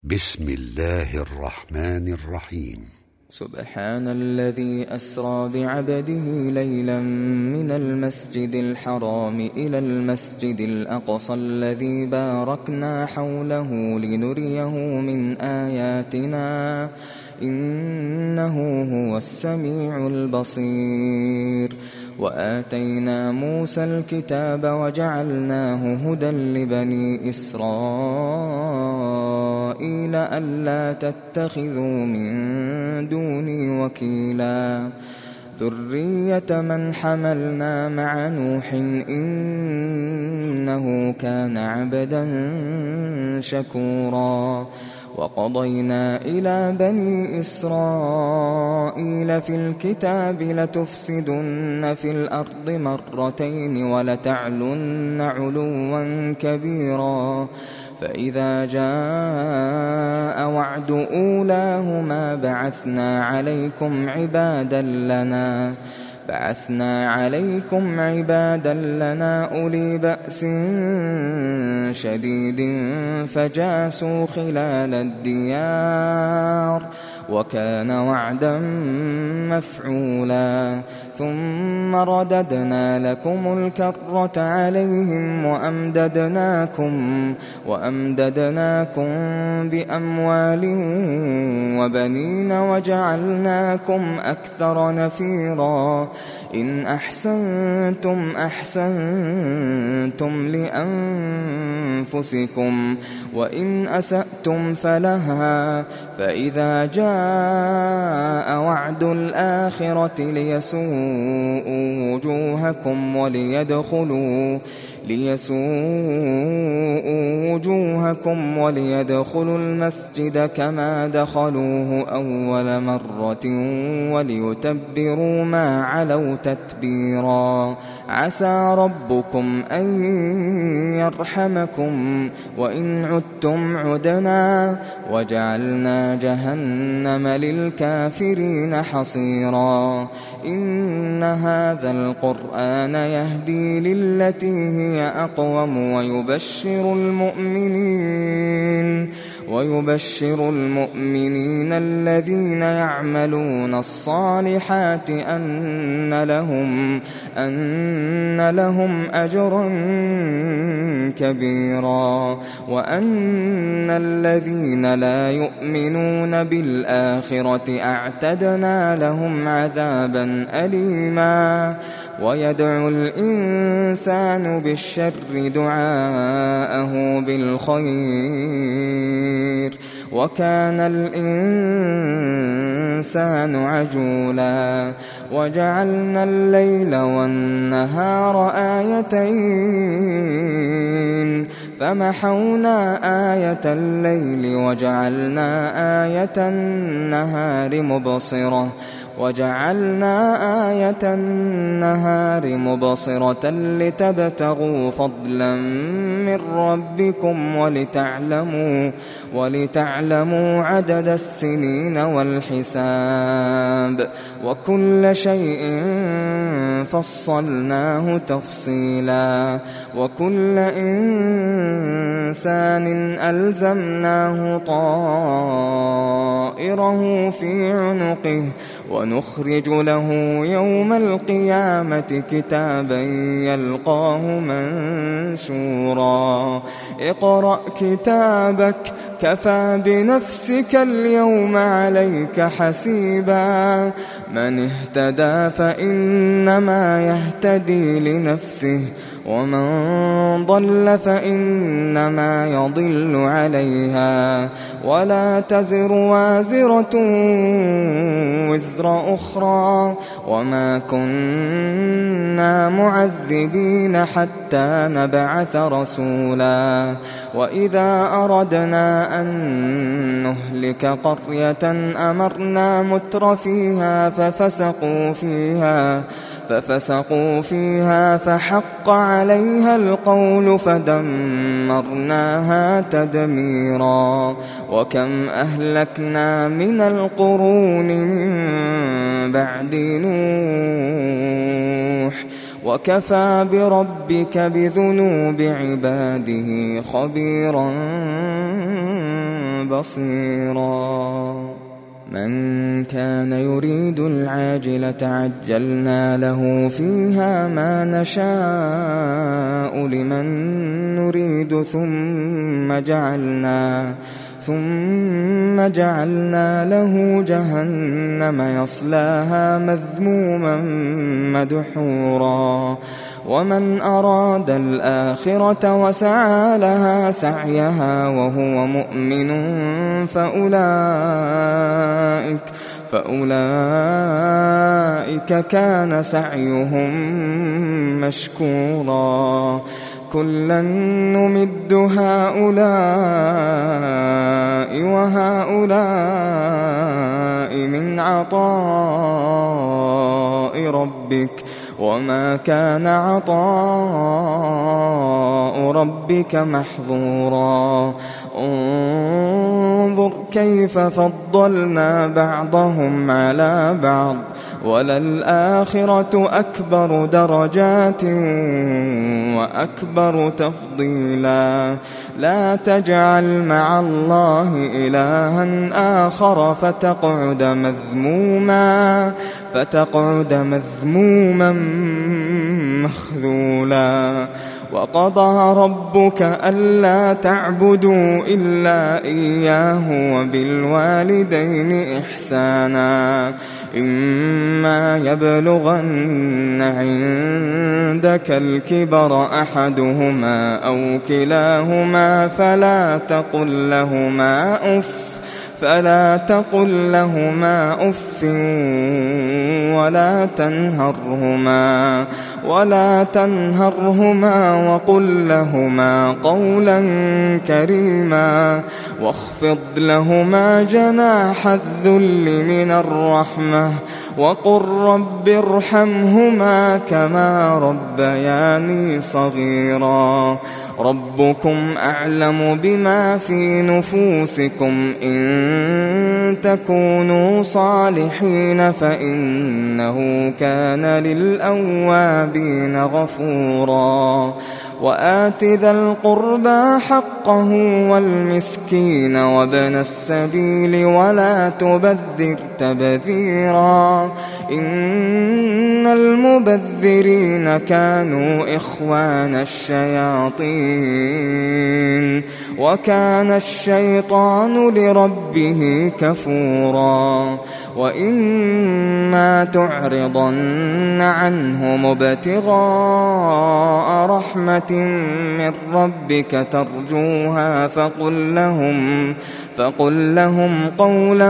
بسم الله الرحمن الرحيم. سبحان الذي أسرى بعبده ليلا من المسجد الحرام إلى المسجد الأقصى الذي باركنا حوله لنريه من آياتنا إنه هو السميع البصير. وآتينا موسى الكتاب وجعلناه هدى لبني إسرائيل ألا تتخذوا من دوني وكيلا ذرية من حملنا مع نوح إنه كان عبدا شكورا. وقضينا إلى بني إسرائيل في الكتاب لتفسدن في الأرض مرتين ولتعلن علوا كبيرا فإذا جاء وعد أولاهما بعثنا عليكم عبادا لنا أولي بأس شديد فجاسوا خلال الديار وكان وعدا مفعولا. ثم رددنا لكم الكرة عليهم وأمددناكم بأموال وبنين وجعلناكم أكثر نفيرا. إن أحسنتم أحسنتم لأنفسكم وإن أسأتم فلها. فإذا جاء وعد الآخرة ليسوءوا وجوهكم وليدخلوا المسجد كما دخلوه أول مرة وليتبروا ما علوا تتبيرا. عسى ربكم أن يرحمكم وإن عدتم عدنا وجعلنا جهنم للكافرين حصيرا. إن هذا القرآن يهدي للتي هي أقوم ويبشر المؤمنين الذين يعملون الصالحات أن لهم أجرا كبيرا وأن الذين لا يؤمنون بالآخرة أعتدنا لهم عذابا أليما. ويدعو الإنسان بالشر دعاءه بالخير وكان الإنسان عجولا. وجعلنا الليل والنهار آيتين فمحونا آية الليل وجعلنا آية النهار مبصرة لتبتغوا فضلا من ربكم ولتعلموا عدد السنين والحساب وكل شيء فصلناه تفصيلا. وكل إنسان ألزمناه طائره في عنقه ونخرج له يوم القيامة كتابا يلقاه منشورا. اقرأ كتابك كفى بنفسك اليوم عليك حسيبا. من اهتدى فإنما يهتدي لنفسه ومن ضل فإنما يضل عليها ولا تزر وازرة وزر أخرى وما كنا معذبين حتى نبعث رسولا. وإذا أردنا أن نهلك قرية أمرنا متر فيها ففسقوا فيها فحق عليها القول فدمرناها تدميرا. وكم أهلكنا من القرون من بعد نوح وكفى بربك بذنوب عباده خبيرا بصيرا من كان يريد العاجلة عجلنا له فيها ما نشاء لمن نريد ثم جعلنا له جهنم يصلاها مذموما مدحورا ومن أراد الآخرة وسعى لها سعيها وهو مؤمن فأولئك كان سعيهم مشكورا كلا نمد هؤلاء وهؤلاء من عطاء ربك وما كان عطاء ربك محظورا انظر كيف فضلنا بعضهم على بعض وللآخرة أكبر درجات وأكبر تفضيلا لا تجعل مع الله إلها آخر فتقعد مذموما مخذولا وقضى ربك ألا تعبدوا إلا إياه وبالوالدين إحسانا إما يبلغن عندك الكبر أحدهما أو كلاهما فلا تقل لهما أف ولا تنهرهما وقل لهما قولا كريما واخفض لهما جناح الذل من الرحمة وقل رب ارحمهما كما ربياني صغيرا ربكم أعلم بما في نفوسكم إن تكونوا صالحين فإنه كان للأوابين غفورا وآت ذا القربى حقه والمسكين وابن السبيل ولا تبذر تبذيرا إن المبذرين كانوا إخوان الشياطين وكان الشيطان لربه كفورا وإما تعرضن عنهم ابتغاء رحمة من ربك ترجوها فقل لهم قولا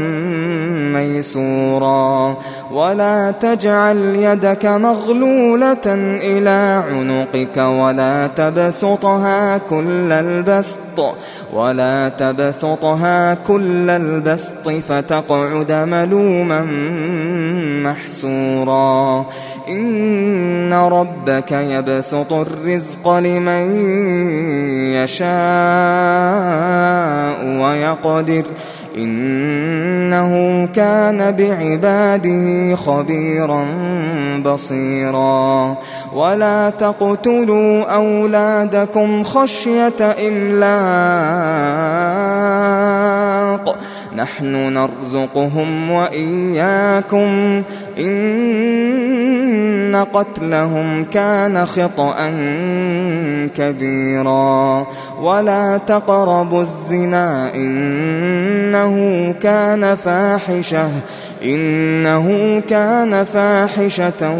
ميسورا ولا تجعل يدك مغلولة إلى عنقك ولا تبسطها كل البسط فتقعد ملوما محسورا إن ربك يبسط الرزق لمن يشاء ويقدر إنه كان بعباده خبيرا بصيرا ولا تقتلوا أولادكم خشية إملاق نحن نرزقهم وإياكم إن قتلهم كان خطأ كبيرا ولا تقربوا الزنا إنه كان فاحشة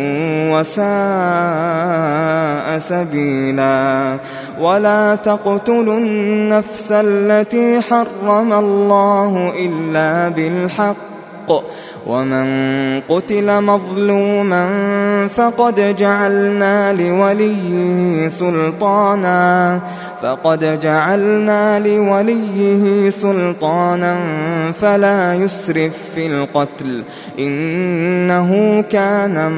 وساء سبيلا ولا تقتلوا النفس التي حرم الله إلا بالحق ومن قتل مظلوما فقد جعلنا لوليه سلطانا فلا يسرف في القتل إنه كان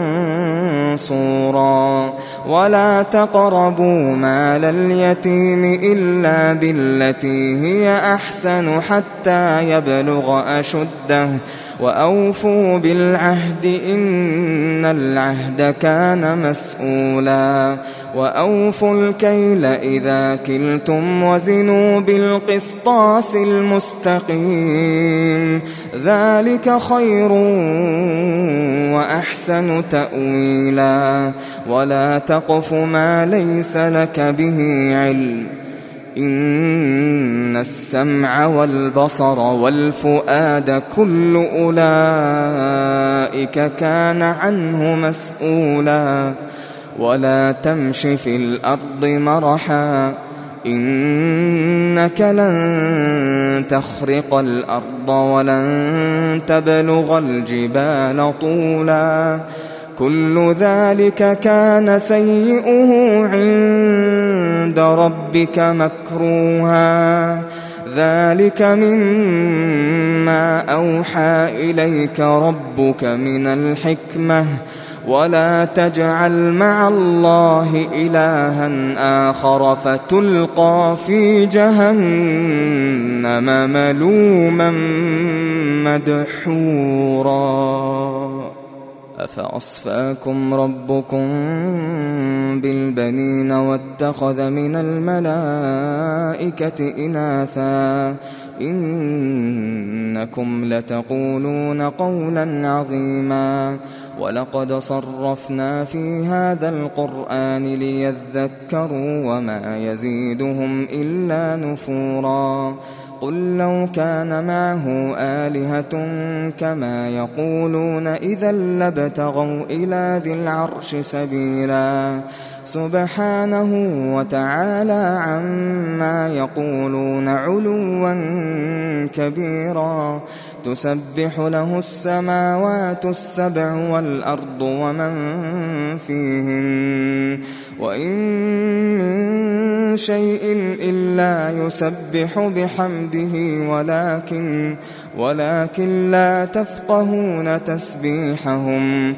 منصورا ولا تقربوا مال اليتيم إلا بالتي هي أحسن حتى يبلغ أشده وأوفوا بالعهد إن العهد كان مسؤولا وأوفوا الكيل إذا كلتم وزنوا بالقسطاس المستقيم ذلك خير وأحسن تأويلا ولا تقف ما ليس لك به علم إن السمع والبصر والفؤاد كل أولئك كان عنه مسؤولا ولا تمش في الأرض مرحا إنك لن تخرق الأرض ولن تبلغ الجبال طولا كل ذلك كان سيئه عند ربك مكروها ذلك مما أوحى إليك ربك من الحكمة ولا تجعل مع الله إلها آخر فتلقى في جهنم ملوما مدحورا أفأصفاكم ربكم بالبنين واتخذ من الملائكة إناثا إنكم لتقولون قولا عظيما ولقد صرفنا في هذا القرآن ليذكروا وما يزيدهم إلا نفورا قل لو كان معه آلهة كما يقولون إذا لابتغوا إلى ذي العرش سبيلا سبحانه وتعالى عما يقولون علوا كبيرا تسبح له السماوات السبع والأرض ومن فيهن وإن من شيء إلا يسبح بحمده ولكن لا تفقهون تسبيحهم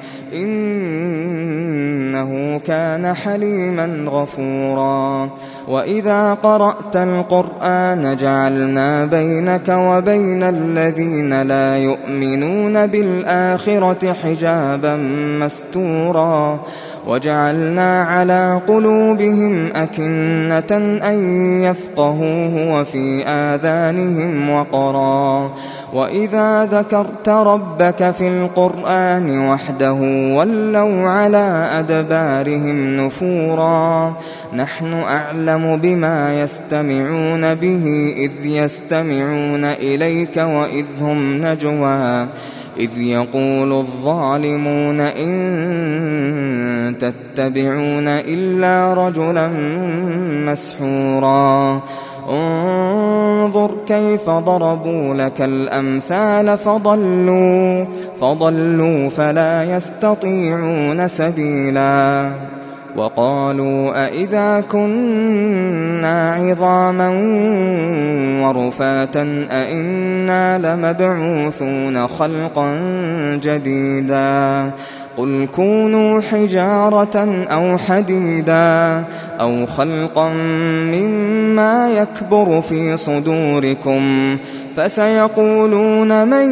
إنه كان حليما غفورا وإذا قرأت القرآن جعلنا بينك وبين الذين لا يؤمنون بالآخرة حجابا مستورا وجعلنا على قلوبهم أكنة أن يفقهوه وفي آذانهم وقرا وإذا ذكرت ربك في القرآن وحده ولوا على أدبارهم نفورا نحن أعلم بما يستمعون به إذ يستمعون إليك وإذ هم نجوى إذ يقول الظالمون إن تتبعون إلا رجلا مسحورا انظر كيف ضربوا لك الأمثال فضلوا فلا يستطيعون سبيلا وقالوا أئذا كنا عظاما ورفاتا أئنا لمبعوثون خلقا جديدا قل كونوا حجارة أو حديدا أو خلقا مما يكبر في صدوركم فسيقولون من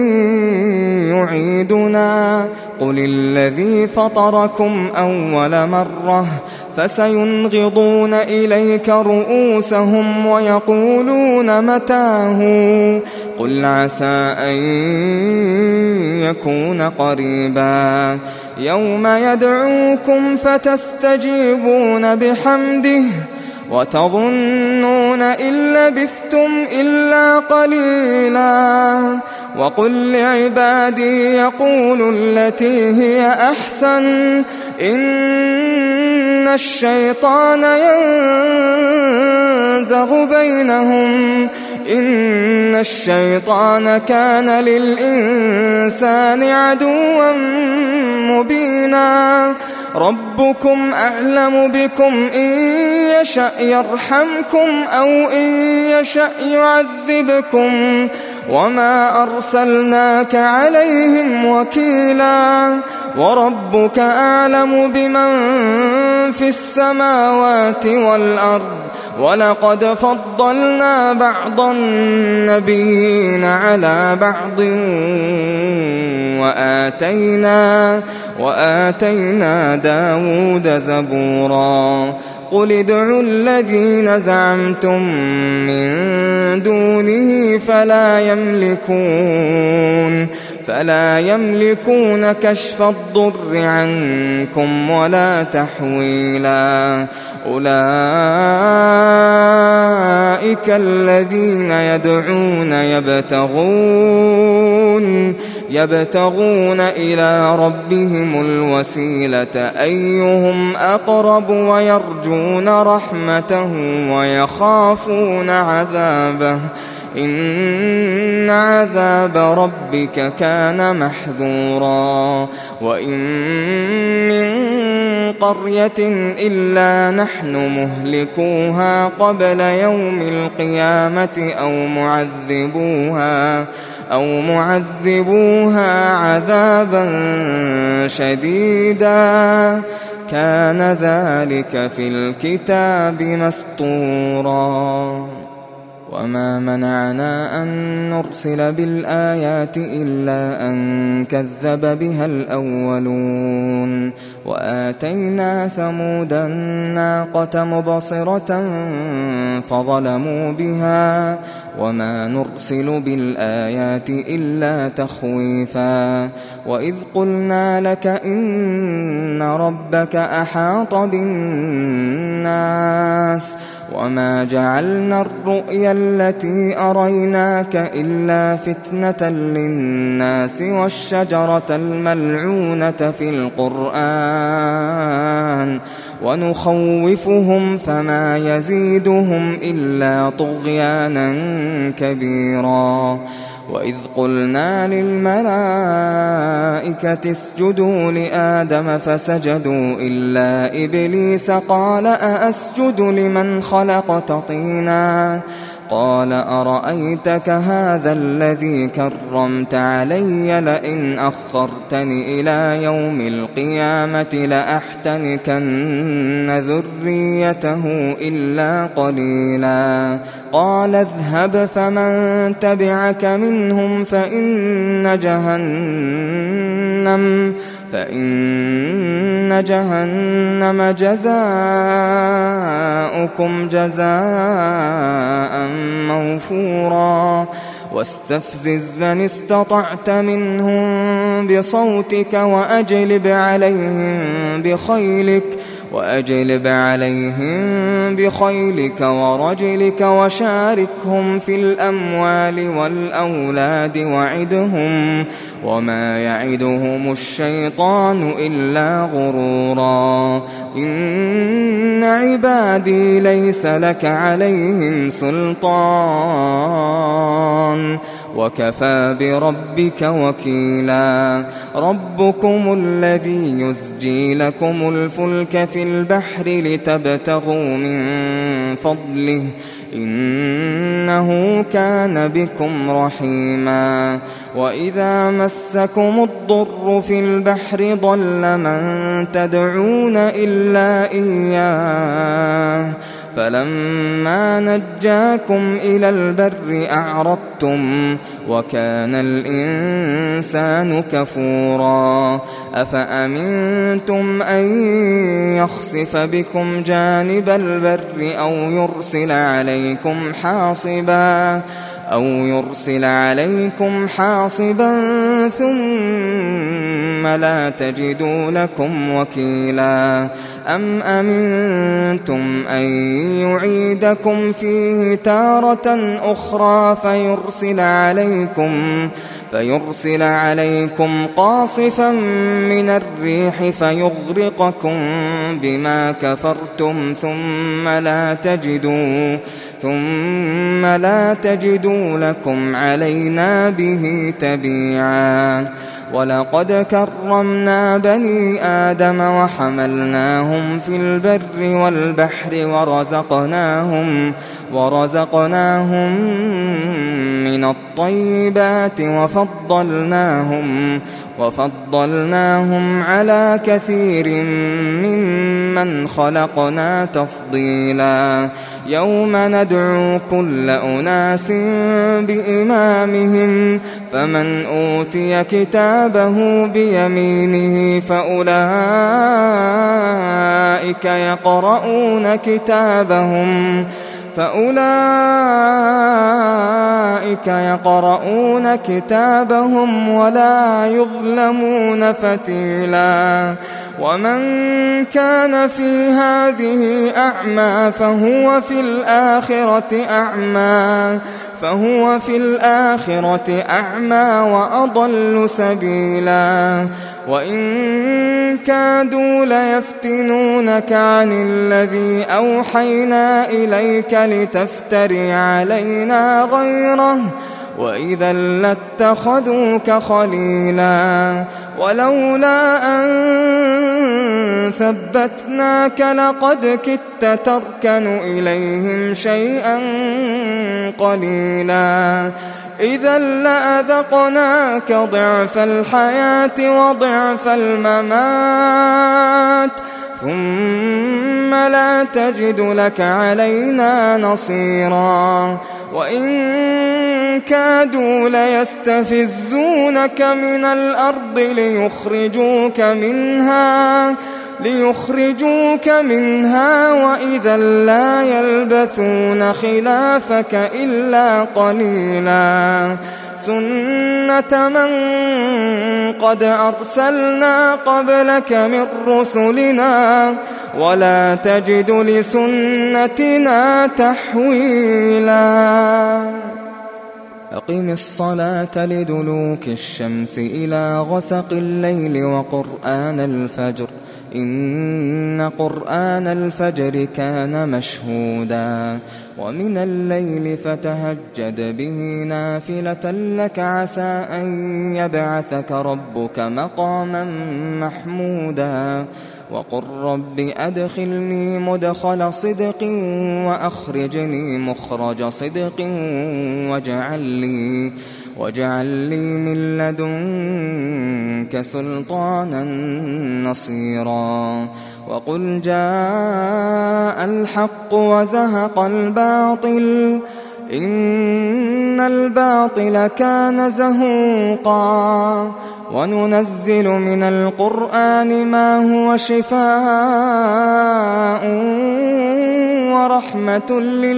يعيدنا قل الذي فطركم أول مرة فسينغضون إليك رؤوسهم ويقولون متاه قل عسى أن يكون قريبا يوم يدعوكم فتستجيبون بحمده وتظنون إن لبثتم إلا قليلا وقل لعبادي يقولوا التي هي أحسن إن الشيطان ينزغ بينهم إن الشيطان كان للإنسان عدوا مبينا ربكم أعلم بكم إن يشأ يرحمكم أو إن يشأ يعذبكم وما أرسلناك عليهم وكيلا وربك أعلم بمن في السماوات والأرض ولقد فضلنا بعض النبيين على بعض وآتينا داود زبورا قل ادعوا الذين زعمتم من دونه فلا يملكون كشف الضر عنكم ولا تحويلا أولئك الذين يدعون يبتغون إلى ربهم الوسيلة أيهم أقرب ويرجون رحمته ويخافون عذابه إن عذاب ربك كان محذورا وإن من قرية إلا نحن مهلكوها قبل يوم القيامة أو معذبوها عذابا شديدا كان ذلك في الكتاب مسطورا وما منعنا أن نرسل بالآيات إلا أن كذب بها الأولون وآتينا ثمود الناقة مبصرة فظلموا بها وما نرسل بالآيات إلا تخويفا وإذ قلنا لك إن ربك أحاط بالناس وما جعلنا الرؤيا التي أريناك إلا فتنة للناس والشجرة الملعونة في القرآن ونخوفهم فما يزيدهم إلا طغيانا كبيرا وإذ قلنا للملائكة اسجدوا لآدم فسجدوا إلا إبليس قال أأسجد لمن خلقت طينا قال أرأيتك هذا الذي كرمت علي لئن أخرتني إلى يوم القيامة لأحتنكن ذريته إلا قليلا قال اذهب فمن تبعك منهم فإن جهنم جزاؤكم جزاء موفورا واستفزز من استطعت منهم بصوتك وأجلب عليهم بخيلك ورجلك وشاركهم في الأموال والأولاد وعدهم وما يعدهم الشيطان إلا غرورا إن عبادي ليس لك عليهم سلطان وكفى بربك وكيلا ربكم الذي يزجي لكم الفلك في البحر لتبتغوا من فضله إنه كان بكم رحيما وإذا مسكم الضر في البحر ضل من تدعون إلا إياه فلما نجاكم إلى البر أعرضتم وكان الإنسان كفورا أفأمنتم أن يخسف بكم جانب البر أو يرسل عليكم حاصبا ثم لا تجدوا لكم وكيلا أم أمنتم أن يعيدكم فيه تارة أخرى فيرسل عليكم قاصفا من الريح فيغرقكم بما كفرتم ثم لا تجدوا لكم علينا به تبيعا ولقد كرمنا بني آدم وحملناهم في البر والبحر ورزقناهم من الطيبات وفضلناهم على كثير ممن ممن خلقنا تفضيلا يوم ندعو كل أناس بإمامهم فمن أوتي كتابه بيمينه فأولئك يقرؤون كتابهم ولا يظلمون فتيلا ومن كان في هذه أعمى فهو في الآخرة أعمى وأضل سبيلا وإن كادوا ليفتنونك عن الذي أوحينا إليك لتفتري علينا غيره وإذا لاتخذوك خليلا ولولا أن ثبتناك لقد كدت تركن إليهم شيئا قليلا إذا لأذقناك ضعف الحياة وضعف الممات ثم لا تجد لك علينا نصيرا وإن كادوا ليستفزونك من الأرض ليخرجوك منها وإذا لا يلبثون خلافك إلا قليلا سنة من قد أرسلنا قبلك من رسلنا ولا تجد لسنتنا تحويلا أقم الصلاة لدلوك الشمس إلى غسق الليل وقرآن الفجر إن قرآن الفجر كان مشهودا ومن الليل فتهجد به نافلة لك عسى أن يبعثك ربك مقاما محمودا وقل رب أدخلني مدخل صدق وأخرجني مخرج صدق واجعل لي من لدنك سلطانا نصيرا وقل جاء الحق وزهق الباطل إن الباطل كان زهوقا وننزل من القرآن ما هو شفاء ورحمة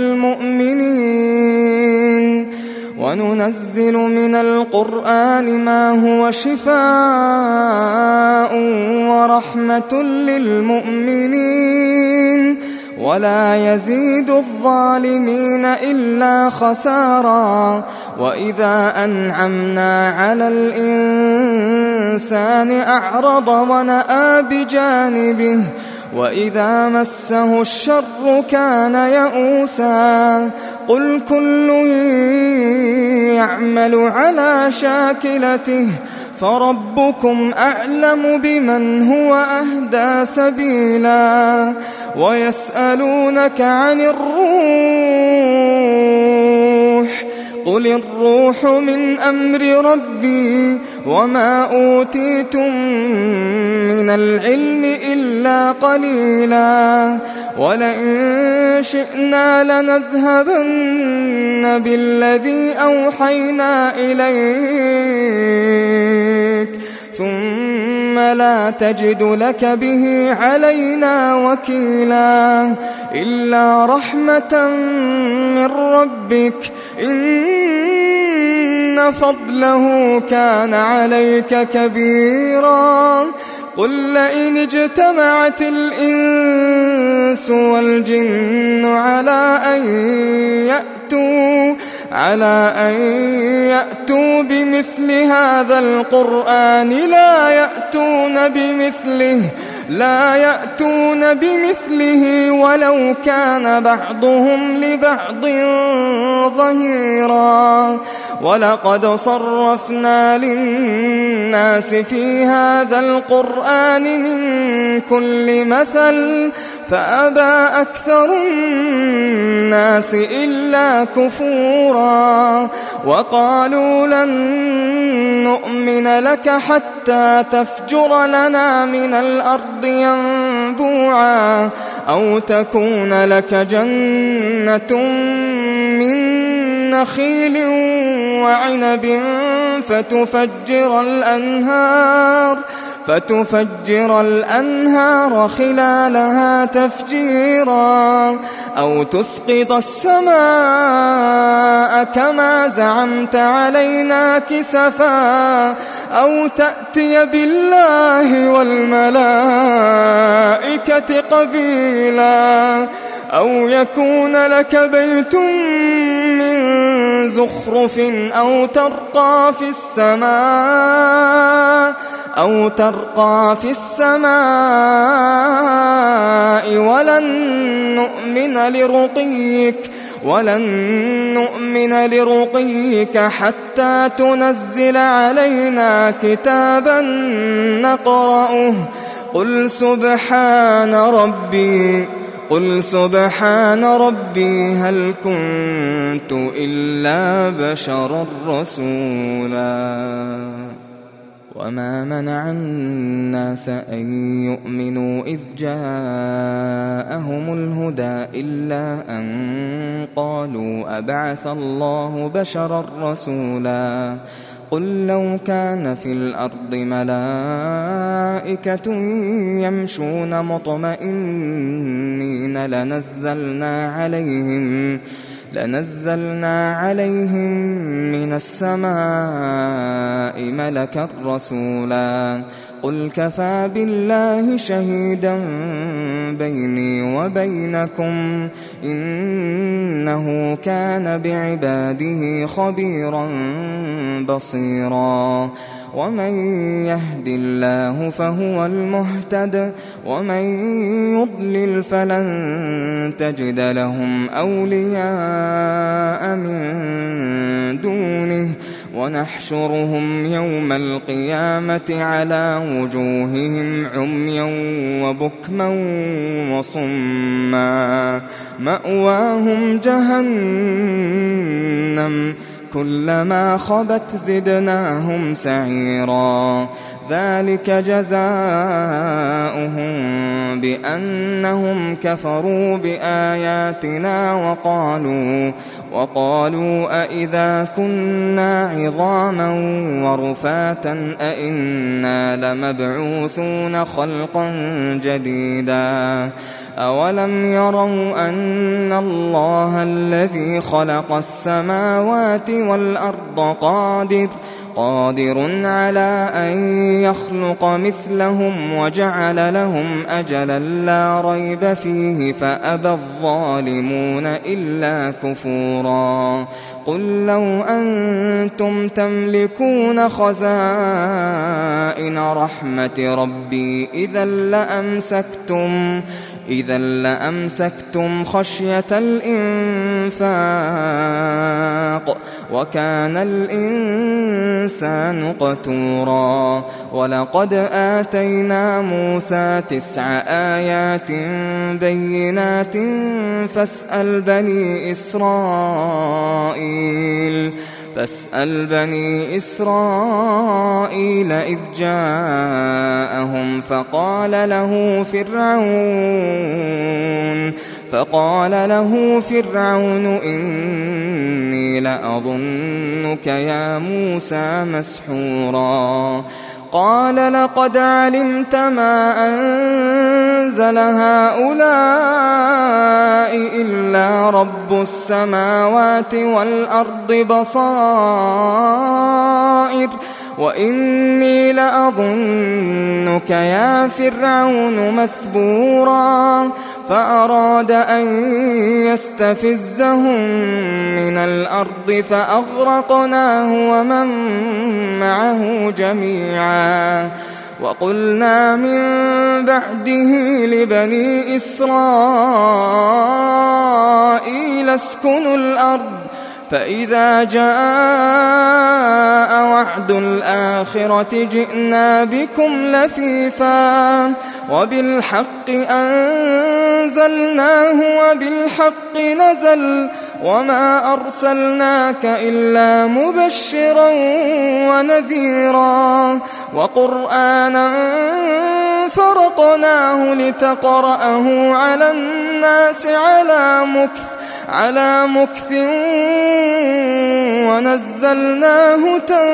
للمؤمنين وننزل من القرآن ما هو شفاء ورحمة للمؤمنين ولا يزيد الظالمين إلا خسارا وإذا أنعمنا على الإنسان أعرض ونأى بجانبه وإذا مسه الشر كان يئوسا قل كل يعمل على شاكلته فربكم أعلم بمن هو أهدى سبيلا ويسألونك عن الروح قل الروح من أمر ربي وما أوتيتم من العلم إلا قليلا ولئن شئنا لنذهبن بالذي أوحينا إليك ثم لا تجد لك به علينا وكيلا إلا رحمة من ربك إن فضله كان عليك كبيرا قل لئن اجتمعت الإنس والجن على أن يأتوا بمثل هذا القرآن لا يأتون بمثله ولو كان بعضهم لبعض ظهيرا ولقد صرفنا للناس في هذا القرآن من كل مثل فأبى أكثر الناس إلا كفورا وقالوا لن نؤمن لك حتى تفجر لنا من الأرض ينبوعا أو تكون لك جنة من نخيل وعنب فتفجر الأنهار خلالها تفجيرا أو تسقط السماء كما زعمت علينا كسفا أو تأتي بالله والملائكة قبيلا أو يكون لك بيت من زخرف أو ترقى في السماء ولن نؤمن لرقيك حتى تنزل علينا كتابا نقرأه قل سبحان ربي هل كنت إلا بشرا رسولا وما منع الناس أن يؤمنوا إذ جاءهم الهدى إلا أن قالوا أبعث الله بشرا رسولا قل لو كان في الأرض ملائكة يمشون مطمئنين لنزلنا عليهم من السماء ملكا رسولا قل كفى بالله شهيدا بيني وبينكم إنه كان بعباده خبيرا بصيرا ومن يهد الله فهو المهتد ومن يضلل فلن تجد لهم أولياء من دونه ونحشرهم يوم القيامة على وجوههم عميا وبكما وصما مأواهم جهنم كلما خبت زدناهم سعيرا ذلك جزاؤهم بأنهم كفروا بآياتنا وقالوا أئذا كنا عظاما ورفاتا أئنا لمبعوثون خلقا جديدا أولم يروا أن الله الذي خلق السماوات والأرض قادر على أن يخلق مثلهم وجعل لهم أجلا لا ريب فيه فأبى الظالمون إلا كفورا قل لو أنتم تملكون خزائن رحمة ربي إذا لأمسكتم خشية الإنفاق وكان الإنسان قتورا ولقد آتينا موسى 9 آيات بينات فاسأل بني إسرائيل إذ جاءهم فقال له فرعون إني لأظنك يا موسى مسحورا قال لقد علمت ما أنزل هؤلاء إلا رب السماوات والأرض بصائر وإني لأظنك يا فرعون مثبورا فأراد أن يستفزهم من الأرض فأغرقناه ومن معه جميعا وقلنا من بعده لبني إسرائيل اسكنوا الأرض فإذا جاء وعد الآخرة جئنا بكم لفيفا وبالحق أنزلناه وبالحق نزل وما أرسلناك إلا مبشرا ونذيرا وقرآنا فرقناه لتقرأه على الناس على مكث ونزلناه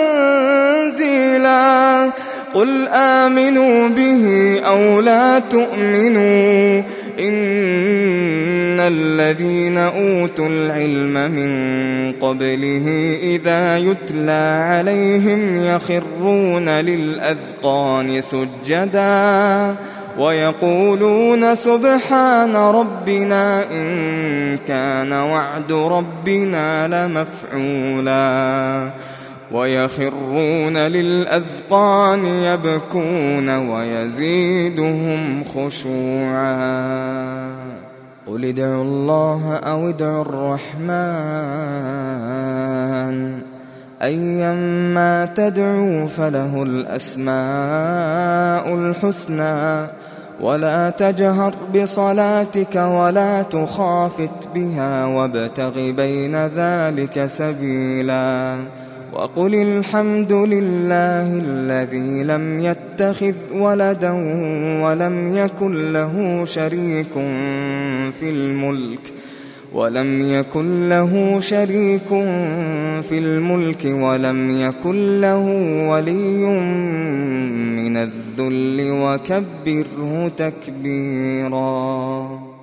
تنزيلا قل آمنوا به أو لا تؤمنوا إن الذين أوتوا العلم من قبله إذا يتلى عليهم يخرون للأذقان سجدا ويقولون سبحان ربنا إن كان وعد ربنا لمفعولا ويخرون للأذقان يبكون ويزيدهم خشوعا قل ادعوا الله أو ادعوا الرحمن أيما تدعوا فله الأسماء الحسنى ولا تجهر بصلاتك ولا تخافت بها وابتغ بين ذلك سبيلا وقل الحمد لله الذي لم يتخذ ولدا ولم يكن له شريك في الملك ولم يكن له ولي من الذل وكبره تكبيرا.